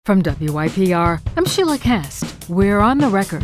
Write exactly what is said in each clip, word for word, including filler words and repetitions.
From W Y P R, I'm Sheila Cast. We're on the record.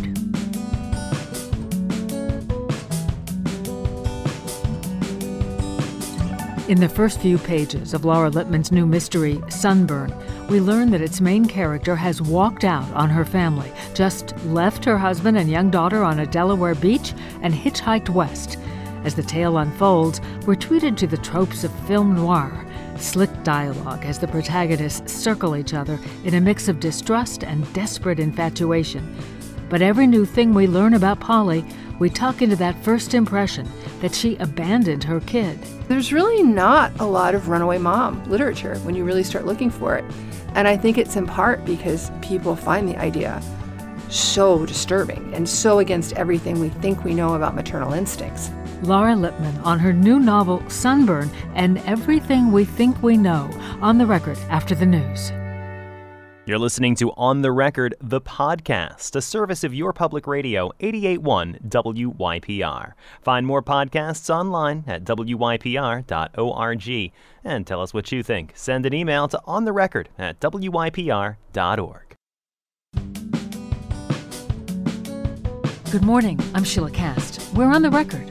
In the first few pages of Laura Lippman's new mystery, Sunburn, we learn that its main character has walked out on her family, just left her husband and young daughter on a Delaware beach and hitchhiked west. As the tale unfolds, we're treated to the tropes of film noir. Slick dialogue as the protagonists circle each other in a mix of distrust and desperate infatuation. But every new thing we learn about Polly, we tuck into that first impression that she abandoned her kid. There's really not a lot of runaway mom literature when you really start looking for it. And I think it's in part because people find the idea so disturbing and so against everything we think we know about maternal instincts. Laura Lippman on her new novel, Sunburn, and everything we think we know, on the record after the news. You're listening to On the Record, the podcast, a service of your public radio, eighty-eight point one W Y P R. Find more podcasts online at W Y P R dot org. And tell us what you think. Send an email to ontherecord at W Y P R dot org. Good morning, I'm Sheila Cast. We're on the record.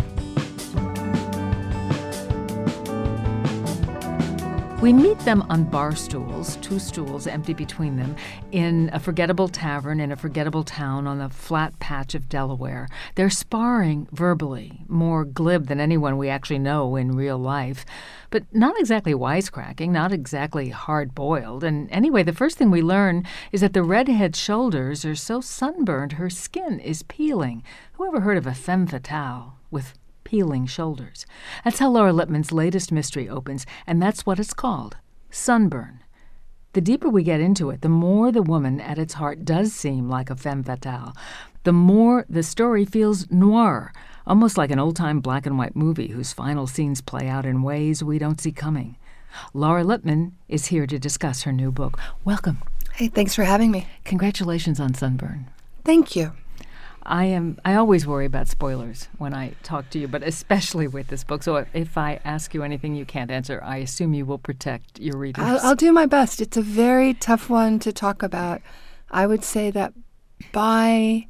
We meet them on bar stools, two stools empty between them, in a forgettable tavern in a forgettable town on the flat patch of Delaware. They're sparring verbally, more glib than anyone we actually know in real life, but not exactly wisecracking, not exactly hard-boiled. And anyway, the first thing we learn is that the redhead's shoulders are so sunburned her skin is peeling. Who ever heard of a femme fatale with peeling shoulders? That's how Laura Lippman's latest mystery opens, and that's what it's called, Sunburn. The deeper we get into it, the more the woman at its heart does seem like a femme fatale. The more the story feels noir, almost like an old-time black and white movie whose final scenes play out in ways we don't see coming. Laura Lippman is here to discuss her new book. Welcome. Hey, thanks for having me. Congratulations on Sunburn. Thank you. I am. I always worry about spoilers when I talk to you, but especially with this book. So if I ask you anything you can't answer, I assume you will protect your readers. I'll, I'll do my best. It's a very tough one to talk about. I would say that by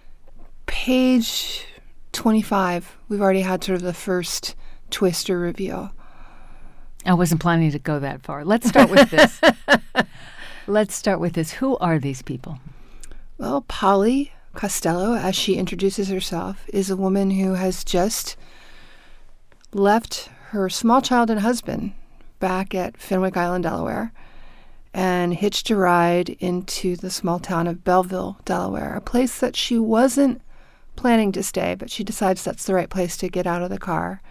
page twenty-five, we've already had sort of the first twist or reveal. I wasn't planning to go that far. Let's start with this. Let's start with this. Who are these people? Well, Polly Costello, as she introduces herself, is a woman who has just left her small child and husband back at Fenwick Island, Delaware, and hitched a ride into the small town of Belleville, Delaware, a place that she wasn't planning to stay, but she decides that's the right place to get out of the car.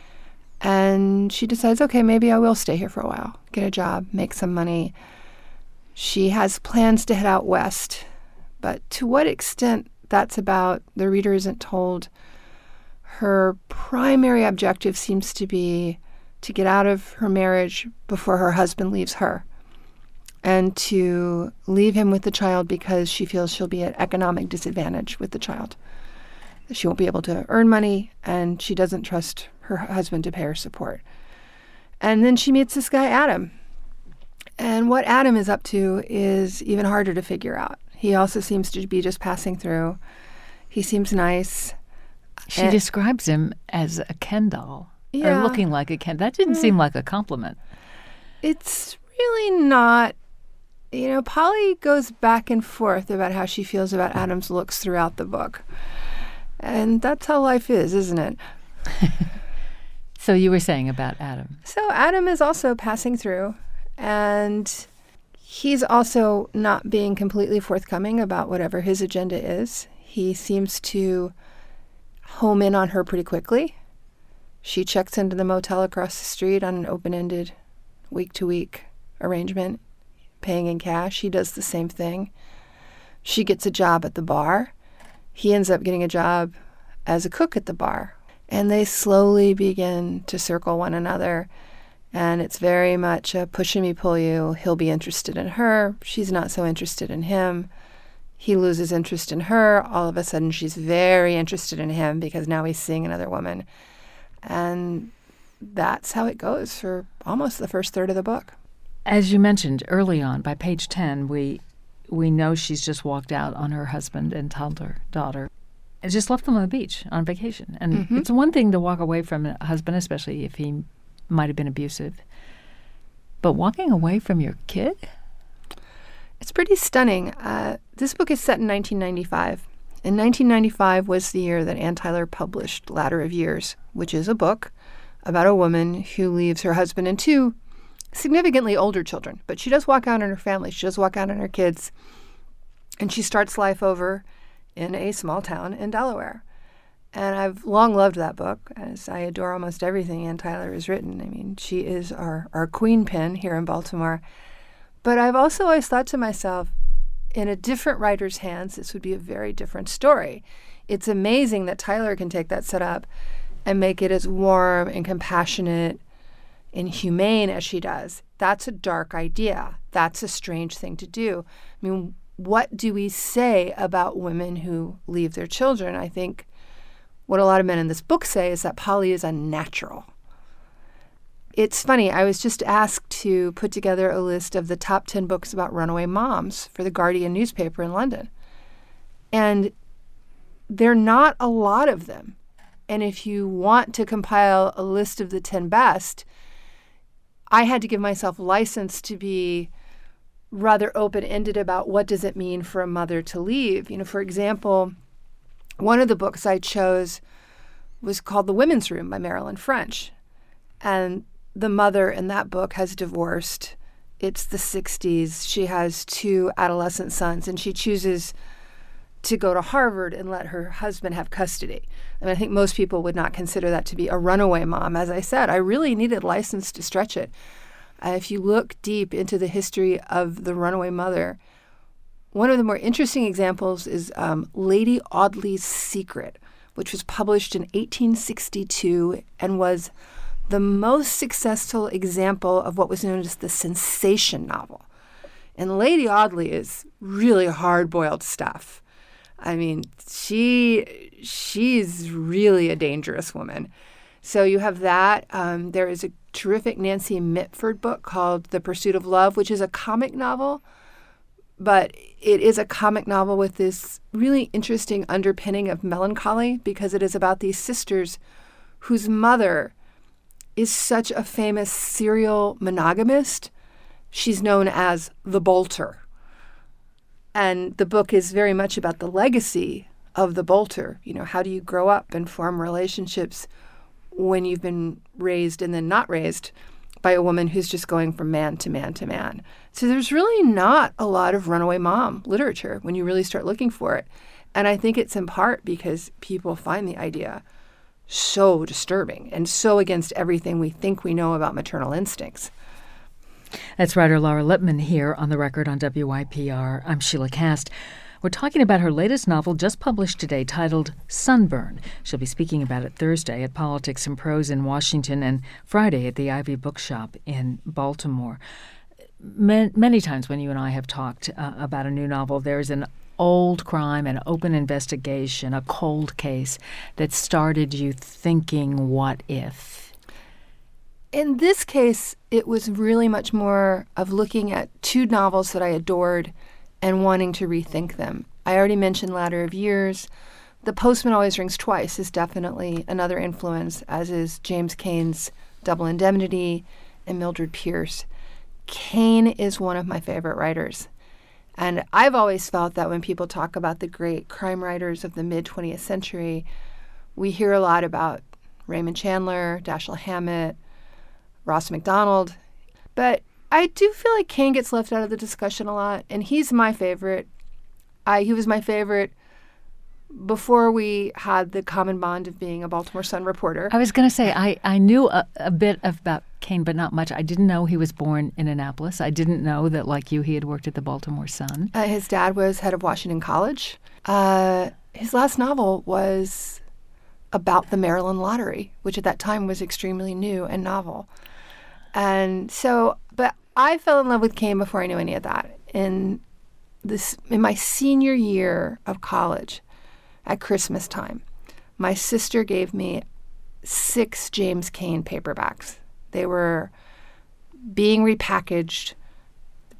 And she decides, okay, maybe I will stay here for a while, get a job, make some money. She has plans to head out west. But to what extent that's about, the reader isn't told. Her primary objective seems to be to get out of her marriage before her husband leaves her, and to leave him with the child because she feels she'll be at economic disadvantage with the child. She won't be able to earn money, and she doesn't trust her husband to pay her support. And then she meets this guy, Adam. And what Adam is up to is even harder to figure out. He also seems to be just passing through. He seems nice. She and, describes him as a Ken doll, yeah. or looking like a Ken. That didn't mm. seem like a compliment. It's really not. You know, Polly goes back and forth about how she feels about Adam's looks throughout the book. And that's how life is, isn't it? So you were saying about Adam. So Adam is also passing through, and he's also not being completely forthcoming about whatever his agenda is. He seems to home in on her pretty quickly. She checks into the motel across the street on an open-ended week-to-week arrangement, paying in cash. He does the same thing. She gets a job at the bar. He ends up getting a job as a cook at the bar. And they slowly begin to circle one another. And it's very much a push and me, pull you. He'll be interested in her. She's not so interested in him. He loses interest in her. All of a sudden, she's very interested in him because now he's seeing another woman. And that's how it goes for almost the first third of the book. As you mentioned early on, by page ten, we we know she's just walked out on her husband and toddler daughter and just left them on the beach on vacation. And mm-hmm. it's one thing to walk away from a husband, especially if he might have been abusive. But walking away from your kid? It's pretty stunning. Uh, this book is set in nineteen ninety-five. And nineteen ninety-five was the year that Anne Tyler published Ladder of Years, which is a book about a woman who leaves her husband and two significantly older children. But she does walk out on her family. She does walk out on her kids. And she starts life over in a small town in Delaware. And I've long loved that book, as I adore almost everything Anne Tyler has written. I mean, she is our, our queen pin here in Baltimore. But I've also always thought to myself, in a different writer's hands, this would be a very different story. It's amazing that Tyler can take that setup and make it as warm and compassionate and humane as she does. That's a dark idea. That's a strange thing to do. I mean, what do we say about women who leave their children? I think what a lot of men in this book say is that Polly is unnatural. It's funny, I was just asked to put together a list of the top ten books about runaway moms for the Guardian newspaper in London. And there are not a lot of them. And if you want to compile a list of the ten best, I had to give myself license to be rather open-ended about what does it mean for a mother to leave. You know, for example, one of the books I chose was called The Women's Room by Marilyn French. And the mother in that book has divorced. It's the sixties. She has two adolescent sons, and she chooses to go to Harvard and let her husband have custody. I mean, I think most people would not consider that to be a runaway mom. As I said, I really needed license to stretch it. Uh, if you look deep into the history of the runaway mother, one of the more interesting examples is um, Lady Audley's Secret, which was published in eighteen sixty-two and was the most successful example of what was known as the sensation novel. And Lady Audley is really hard-boiled stuff. I mean, she she's really a dangerous woman. So you have that. Um, there is a terrific Nancy Mitford book called The Pursuit of Love, which is a comic novel, but it is a comic novel with this really interesting underpinning of melancholy because it is about these sisters whose mother is such a famous serial monogamist. She's known as the Bolter. And the book is very much about the legacy of the Bolter. You know, how do you grow up and form relationships when you've been raised and then not raised by a woman who's just going from man to man to man? So there's really not a lot of runaway mom literature when you really start looking for it. And I think it's in part because people find the idea so disturbing and so against everything we think we know about maternal instincts. That's writer Laura Lippman here on The Record on W Y P R. I'm Sheila Kast. We're talking about her latest novel just published today titled Sunburn. She'll be speaking about it Thursday at Politics and Prose in Washington and Friday at the Ivy Bookshop in Baltimore. Man, many times when you and I have talked uh, about a new novel, there's an old crime, an open investigation, a cold case that started you thinking, what if? In this case, it was really much more of looking at two novels that I adored and wanting to rethink them. I already mentioned Ladder of Years. The Postman Always Rings Twice is definitely another influence, as is James Cain's Double Indemnity and Mildred Pierce. Cain is one of my favorite writers. And I've always felt that when people talk about the great crime writers of the mid-twentieth century, we hear a lot about Raymond Chandler, Dashiell Hammett, Ross MacDonald. But I do feel like Cain gets left out of the discussion a lot, and he's my favorite. I, he was my favorite before we had the common bond of being a Baltimore Sun reporter. I was going to say, I, I knew a, a bit about Cain, but not much. I didn't know he was born in Annapolis. I didn't know that, like you, he had worked at the Baltimore Sun. Uh, his dad was head of Washington College. Uh, his last novel was about the Maryland lottery, which at that time was extremely new and novel. And so, but I fell in love with Cain before I knew any of that. In this, in my senior year of college, at Christmas time, my sister gave me six James Cain paperbacks. They were being repackaged,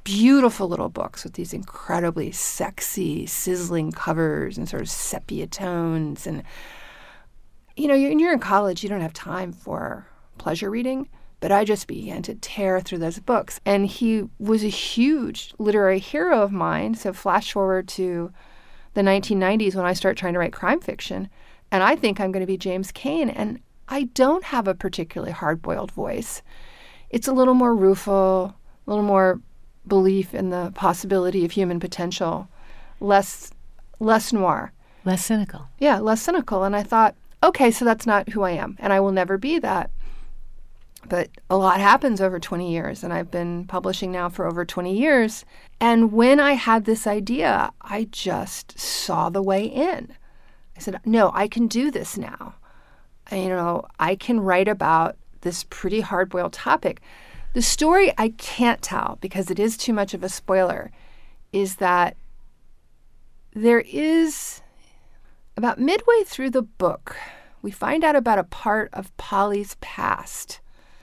beautiful little books with these incredibly sexy, sizzling covers and sort of sepia tones. And, you know, when you're in college, you don't have time for pleasure reading. But I just began to tear through those books. And he was a huge literary hero of mine. So flash forward to the nineteen nineties when I start trying to write crime fiction. And I think I'm going to be James Cain. And I don't have a particularly hard-boiled voice. It's a little more rueful, a little more belief in the possibility of human potential, less less noir. Less cynical. Yeah, less cynical. And I thought, okay, so that's not who I am. And I will never be that. But a lot happens over twenty years, and I've been publishing now for over twenty years. And when I had this idea, I just saw the way in. I said, no, I can do this now. You know, I can write about this pretty hard-boiled topic. The story I can't tell, because it is too much of a spoiler, is that there is, about midway through the book, we find out about a part of Polly's past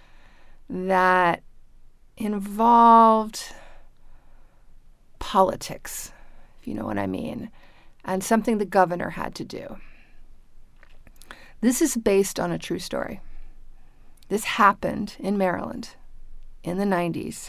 that involved politics, if you know what I mean, and something the governor had to do. This is based on a true story. This happened in Maryland in the nineties.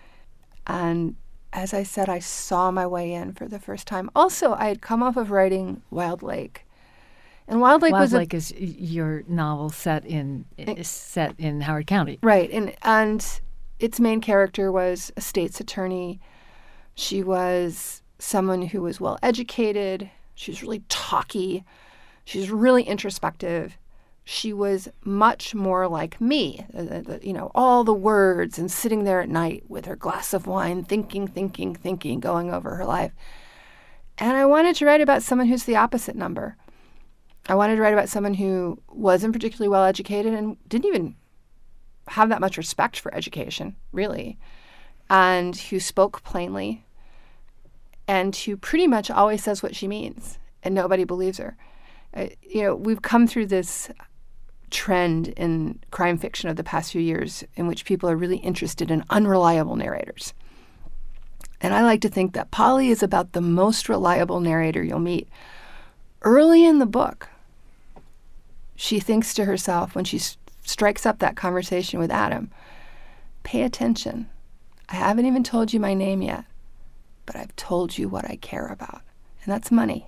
And as I said, I saw my way in for the first time. Also, I had come off of writing Wild Lake. And Wild Lake Wild was Lake a, is your novel set in is set in Howard County. Right. And and its main character was a state's attorney. She was someone who was well educated. She was really talky. She was really introspective. She was much more like me, uh, the, you know, all the words and sitting there at night with her glass of wine, thinking, thinking, thinking, going over her life. And I wanted to write about someone who's the opposite number. I wanted to write about someone who wasn't particularly well educated and didn't even have that much respect for education, really, and who spoke plainly and who pretty much always says what she means, and nobody believes her. Uh, you know, we've come through this trend in crime fiction of the past few years in which people are really interested in unreliable narrators. And I like to think that Polly is about the most reliable narrator you'll meet. Early in the book, she thinks to herself when she s- strikes up that conversation with Adam, pay attention. I haven't even told you my name yet, but I've told you what I care about, and that's money.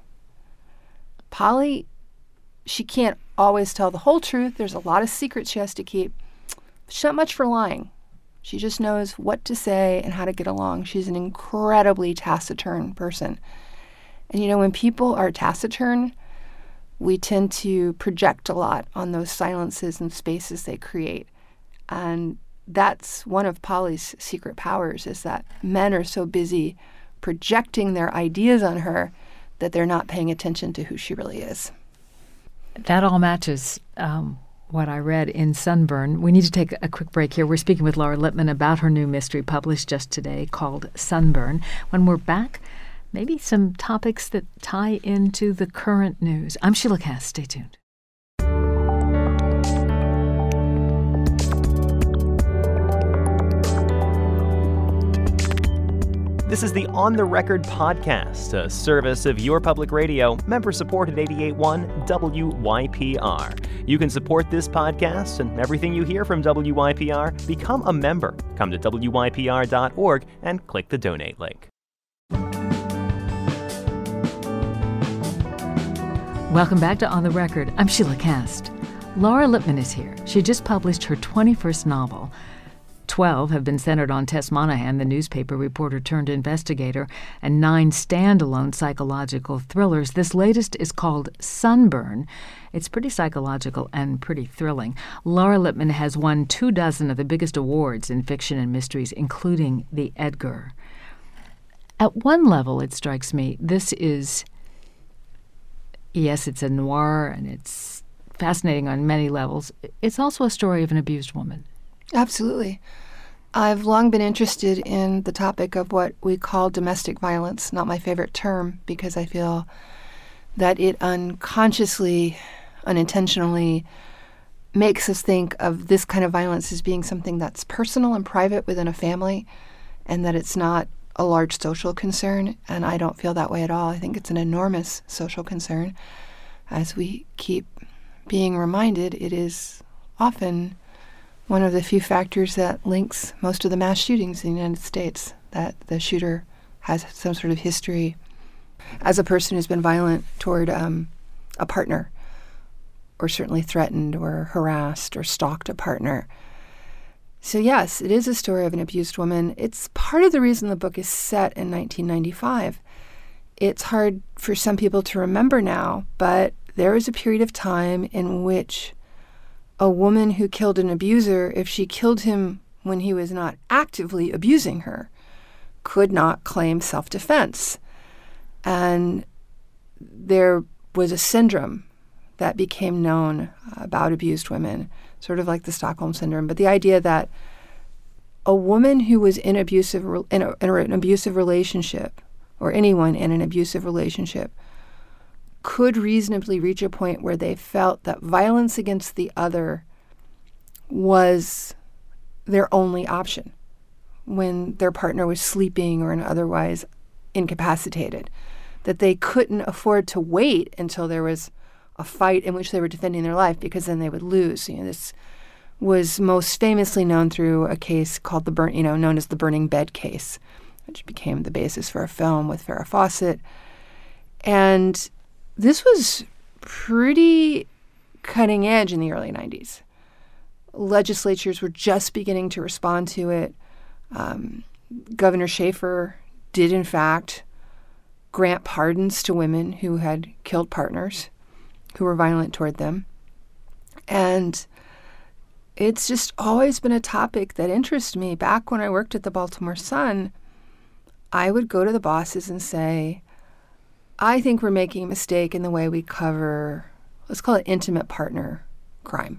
Polly, she can't always tell the whole truth. There's a lot of secrets she has to keep. She's not much for lying. She just knows what to say and how to get along. She's an incredibly taciturn person. And, you know, when people are taciturn, we tend to project a lot on those silences and spaces they create. And that's one of Polly's secret powers, is that men are so busy projecting their ideas on her that they're not paying attention to who she really is. That all matches um, what I read in Sunburn. We need to take a quick break here. We're speaking with Laura Lippman about her new mystery published just today called Sunburn. When we're back, maybe some topics that tie into the current news. I'm Sheila Cass. Stay tuned. This is the On the Record podcast, a service of your public radio, member-supported eighty-eight point one W Y P R. You can support this podcast and everything you hear from W Y P R. Become a member. Come to W Y P R dot org and click the donate link. Welcome back to On the Record. I'm Sheila Cast. Laura Lippman is here. She just published her twenty-first novel. Twelve have been centered on Tess Monahan, the newspaper reporter turned investigator, and nine standalone psychological thrillers. This latest is called Sunburn. It's pretty psychological and pretty thrilling. Laura Lippman has won two dozen of the biggest awards in fiction and mysteries, including the Edgar. At one level, it strikes me, this is, yes, it's a noir and it's fascinating on many levels. It's also a story of an abused woman. Absolutely. I've long been interested in the topic of what we call domestic violence, not my favorite term, because I feel that it unconsciously, unintentionally makes us think of this kind of violence as being something that's personal and private within a family, and that it's not a large social concern, and I don't feel that way at all. I think it's an enormous social concern. As we keep being reminded, it is often one of the few factors that links most of the mass shootings in the United States, that the shooter has some sort of history as a person who's been violent toward um, a partner, or certainly threatened or harassed or stalked a partner. So yes, it is a story of an abused woman. It's part of the reason the book is set in nineteen ninety-five. It's hard for some people to remember now, but there was a period of time in which a woman who killed an abuser, if she killed him when he was not actively abusing her, could not claim self-defense. And there was a syndrome that became known about abused women, sort of like the Stockholm Syndrome. But the idea that a woman who was in, abusive, in, a, in an abusive relationship, or anyone in an abusive relationship, could reasonably reach a point where they felt that violence against the other was their only option when their partner was sleeping or otherwise incapacitated, that they couldn't afford to wait until there was a fight in which they were defending their life, because then they would lose. You know, this was most famously known through a case called the burn, you know, known as the Burning Bed case, which became the basis for a film with Farrah Fawcett. And this was pretty cutting edge in the early nineties. Legislatures were just beginning to respond to it. Um, Governor Schaefer did, in fact, grant pardons to women who had killed partners who were violent toward them. And it's just always been a topic that interests me. Back when I worked at the Baltimore Sun, I would go to the bosses and say, I think we're making a mistake in the way we cover, let's call it intimate partner crime.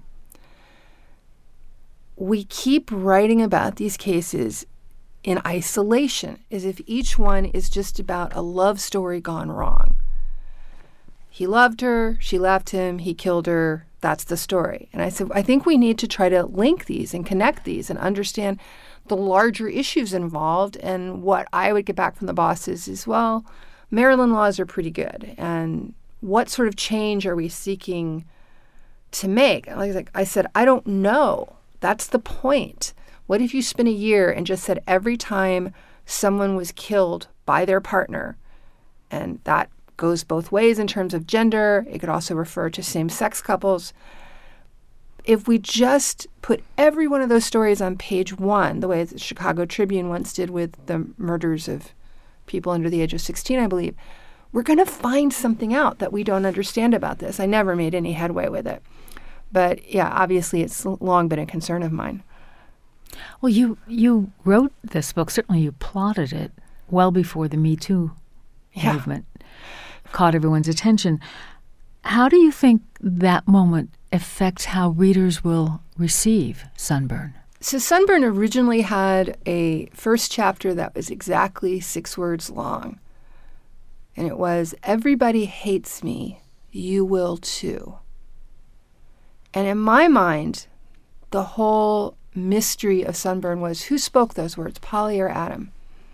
We keep writing about these cases in isolation, as if each one is just about a love story gone wrong. He loved her, she left him, he killed her, that's the story. And I said, I think we need to try to link these and connect these and understand the larger issues involved. And what I would get back from the bosses is, well, Maryland laws are pretty good. And what sort of change are we seeking to make? Like I said, I don't know. That's the point. What if you spent a year and just said every time someone was killed by their partner, and that goes both ways in terms of gender, it could also refer to same-sex couples. If we just put every one of those stories on page one, the way the Chicago Tribune once did with the murders of people under the age of sixteen, I believe, we're going to find something out that we don't understand about this. I never made any headway with it. But yeah, obviously it's long been a concern of mine. Well, you you wrote this book, certainly you plotted it well before the Me Too yeah. movement caught everyone's attention. How do you think that moment affects how readers will receive Sunburn? So Sunburn originally had a first chapter that was exactly six words long. And it was, everybody hates me, you will too. And in my mind, the whole mystery of Sunburn was, who spoke those words, Polly or Adam?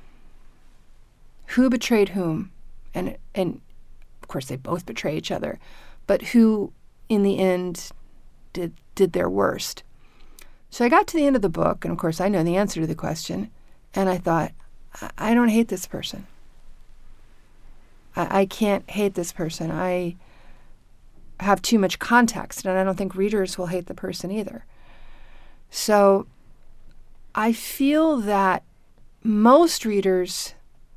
Who betrayed whom? And, and of course, they both betray each other. But who, in the end, did did their worst? So I got to the end of the book, and of course, I know the answer to the question. And I thought, I, I don't hate this person. I, I can't hate this person. I have too much context, and I don't think readers will hate the person either. So I feel that most readers,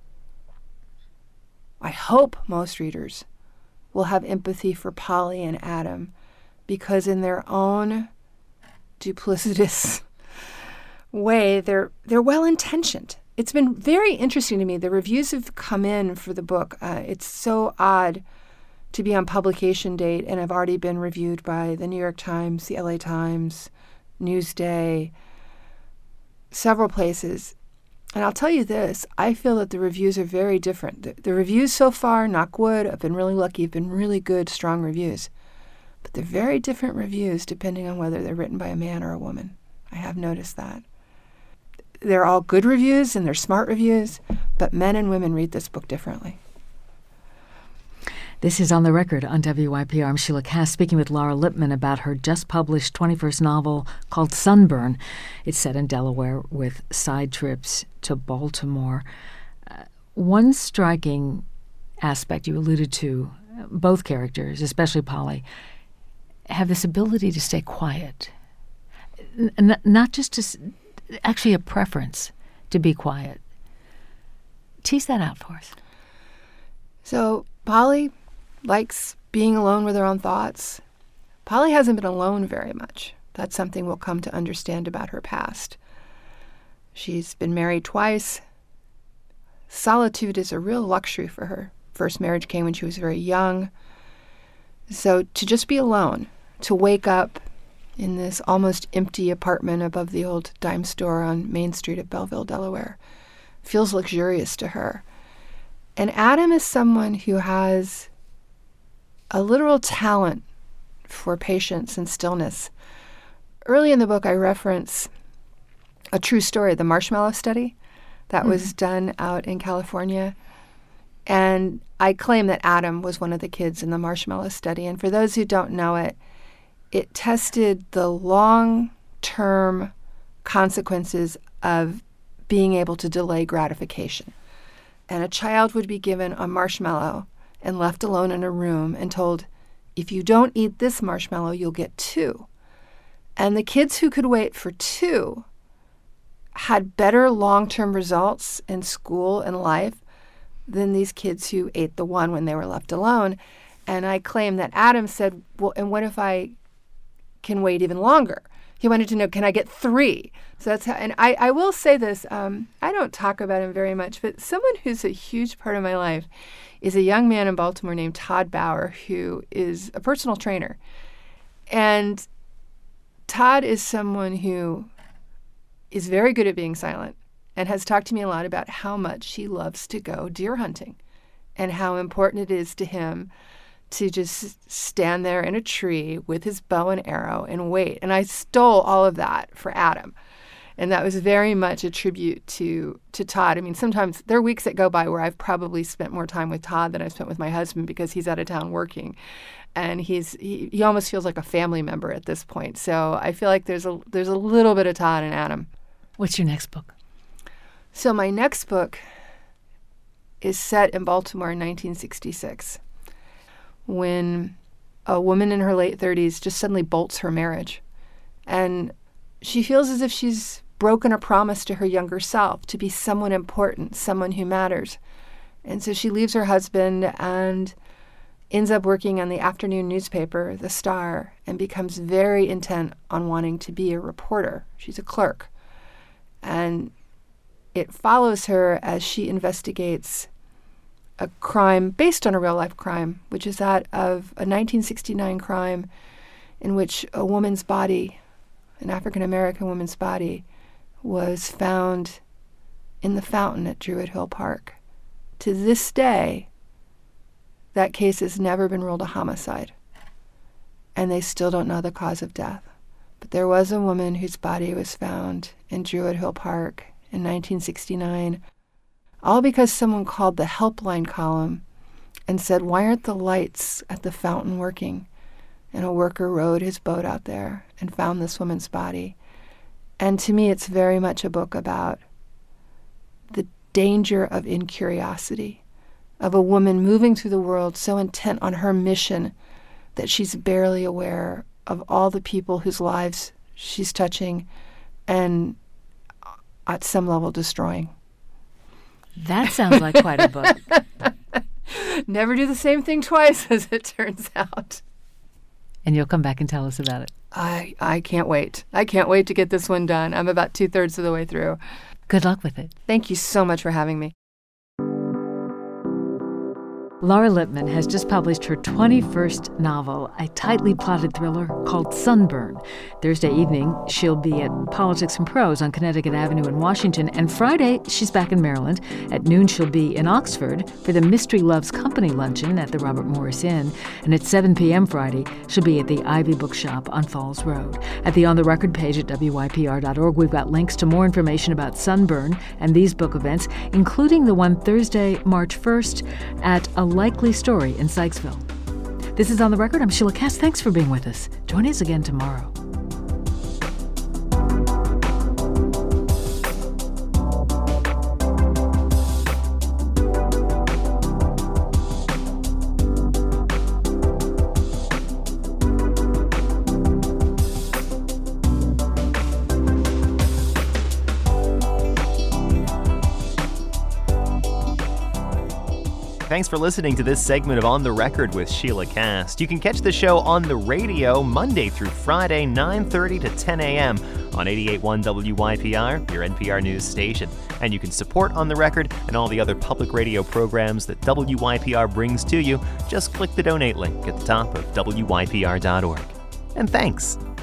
I hope most readers, will have empathy for Polly and Adam, because in their own duplicitous way, they're they're well-intentioned. It's been very interesting to me. The reviews have come in for the book. Uh, it's so odd to be on publication date and have already been reviewed by the New York Times, the L A Times, Newsday, several places. And I'll tell you this, I feel that the reviews are very different. The, the reviews so far, knock wood, I've been really lucky, have been really good, strong reviews. But they're very different reviews depending on whether they're written by a man or a woman. I have noticed that. they're all good reviews and they're smart reviews, but men and women read this book differently. This is On the Record on W Y P R. I'm Sheila Cass speaking with Laura Lippman about her just-published twenty-first novel called Sunburn. It's set in Delaware with side trips to Baltimore. Uh, one striking aspect you alluded to, both characters, especially Polly, have this ability to stay quiet. N- not just to, s- actually a preference to be quiet. Tease that out for us. So Polly likes being alone with her own thoughts. Polly hasn't been alone very much. That's something we'll come to understand about her past. She's been married twice. Solitude is a real luxury for her. First marriage came when she was very young. So to just be alone, to wake up in this almost empty apartment above the old dime store on Main Street of Belleville, Delaware, feels luxurious to her. And Adam is someone who has a literal talent for patience and stillness. Early in the book, I reference a true story, the Marshmallow Study, that mm-hmm. was done out in California. And I claim that Adam was one of the kids in the Marshmallow Study. And for those who don't know it, it tested the long-term consequences of being able to delay gratification. And a child would be given a marshmallow and left alone in a room and told, if you don't eat this marshmallow, you'll get two. And the kids who could wait for two had better long-term results in school and life than these kids who ate the one when they were left alone. And I claim that Adam said, well, and what if I can wait even longer? He wanted to know, can I get three? So that's how, and I, I will say this, um, I don't talk about him very much, but someone who's a huge part of my life is a young man in Baltimore named Todd Bauer, who is a personal trainer. And Todd is someone who is very good at being silent and has talked to me a lot about how much he loves to go deer hunting and how important it is to him to just stand there in a tree with his bow and arrow and wait. And I stole all of that for Adam. And that was very much a tribute to to Todd. I mean, sometimes there are weeks that go by where I've probably spent more time with Todd than I've spent with my husband because he's out of town working. And he's he, he almost feels like a family member at this point. So I feel like there's a there's a little bit of Todd and Adam. What's your next book? So my next book is set in Baltimore in nineteen sixty-six, when a woman in her late thirties just suddenly bolts her marriage. And she feels as if she's broken a promise to her younger self to be someone important, someone who matters. And so she leaves her husband and ends up working on the afternoon newspaper, The Star, and becomes very intent on wanting to be a reporter. She's a clerk. And it follows her as she investigates a crime based on a real-life crime, which is that of a nineteen sixty-nine crime in which a woman's body, an African-American woman's body, was found in the fountain at Druid Hill Park. To this day, that case has never been ruled a homicide, and they still don't know the cause of death. But there was a woman whose body was found in Druid Hill Park in nineteen sixty-nine, all because someone called the helpline column and said, why aren't the lights at the fountain working? And a worker rowed his boat out there and found this woman's body. And to me, it's very much a book about the danger of incuriosity, of a woman moving through the world so intent on her mission that she's barely aware of all the people whose lives she's touching and at some level destroying. That sounds like quite a book. Never do the same thing twice, as it turns out. And you'll come back and tell us about it. I, I can't wait. I can't wait to get this one done. I'm about two-thirds of the way through. Good luck with it. Thank you so much for having me. Laura Lippman has just published her twenty-first novel, a tightly plotted thriller called Sunburn. Thursday evening, she'll be at Politics and Prose on Connecticut Avenue in Washington, and Friday, she's back in Maryland. At noon, she'll be in Oxford for the Mystery Loves Company luncheon at the Robert Morris Inn, and at seven p.m. Friday, she'll be at the Ivy Bookshop on Falls Road. At the On the Record page at W Y P R dot org, we've got links to more information about Sunburn and these book events, including the one Thursday, March first at A Likely Story in Sykesville. This is On the Record. I'm Sheila Kass. Thanks for being with us. Join us again tomorrow. Thanks for listening to this segment of On the Record with Sheila Kass. You can catch the show on the radio Monday through Friday, nine thirty to ten a.m. on eighty-eight point one W Y P R, your N P R news station. And you can support On the Record and all the other public radio programs that W Y P R brings to you. Just click the donate link at the top of W Y P R dot org. And thanks.